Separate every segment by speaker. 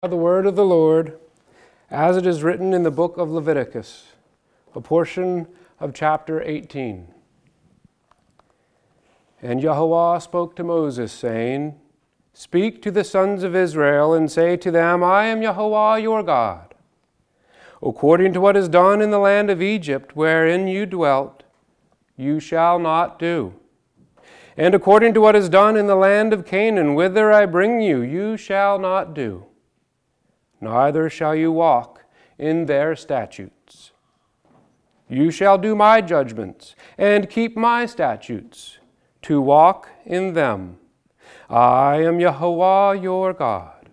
Speaker 1: The word of the Lord, as it is written in the book of Leviticus, a portion of chapter 18. And Yahweh spoke to Moses, saying, Speak to the sons of Israel, and say to them, I am Yahweh your God. According to what is done in the land of Egypt, wherein you dwelt, you shall not do. And according to what is done in the land of Canaan, whither I bring you, you shall not do. Neither shall you walk in their statutes. You shall do my judgments, and keep my statutes, to walk in them. I am Yahweh your God.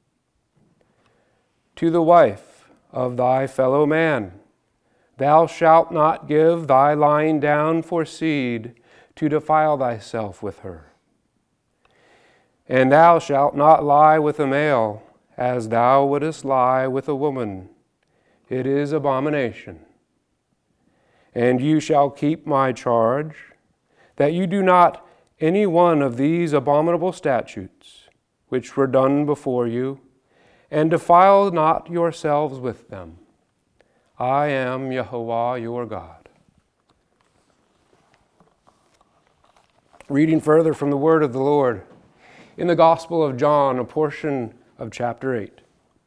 Speaker 1: To the wife of thy fellow man, thou shalt not give thy lying down for seed, to defile thyself with her. And thou shalt not lie with a male, as thou wouldest lie with a woman. It is abomination. And you shall keep my charge, that you do not any one of these abominable statutes, which were done before you, and defile not yourselves with them. I am Yahweh your God. Reading further from the word of the Lord, in the Gospel of John, a portion of chapter 8.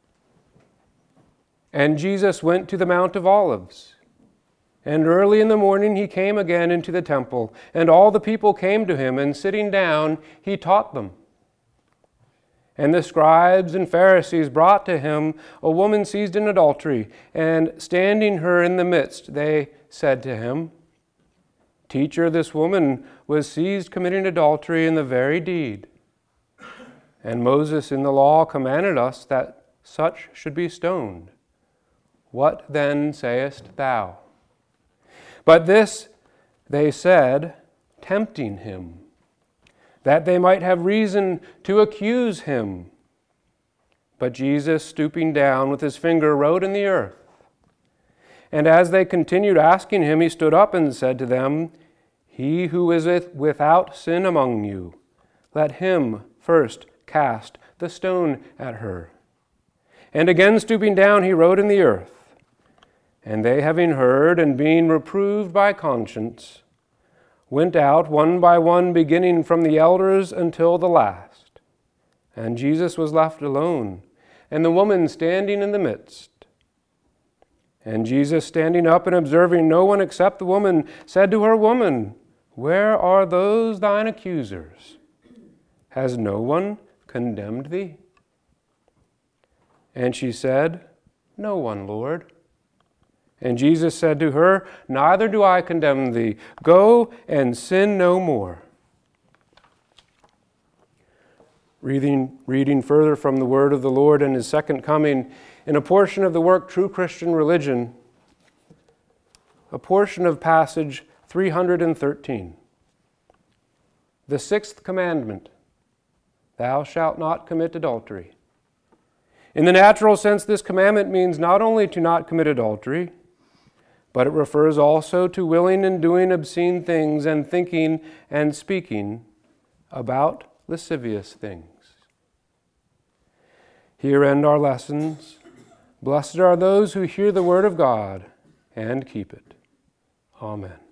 Speaker 1: And Jesus went to the Mount of Olives, and early in the morning he came again into the temple, and all the people came to him, and sitting down he taught them. And the scribes and Pharisees brought to him a woman seized in adultery, and standing her in the midst, they said to him, Teacher, this woman was seized committing adultery in the very deed. And Moses in the law commanded us that such should be stoned. What then sayest thou? But this they said, tempting him, that they might have reason to accuse him. But Jesus, stooping down with his finger, wrote in the earth. And as they continued asking him, he stood up and said to them, He who is without sin among you, let him first cast the stone at her. And again stooping down, he wrote in the earth. And they, having heard and being reproved by conscience, went out one by one, beginning from the elders until the last. And Jesus was left alone, and the woman standing in the midst. And Jesus, standing up and observing no one except the woman, said to her, Woman, where are those thine accusers? Has no one condemned thee? And she said, No one, Lord. And Jesus said to her, Neither do I condemn thee. Go and sin no more. Reading further from the word of the Lord and his second coming, in a portion of the work True Christian Religion, a portion of passage 313. The sixth commandment, Thou shalt not commit adultery. In the natural sense, this commandment means not only to not commit adultery, but it refers also to willing and doing obscene things and thinking and speaking about lascivious things. Here end our lessons. Blessed are those who hear the word of God and keep it. Amen.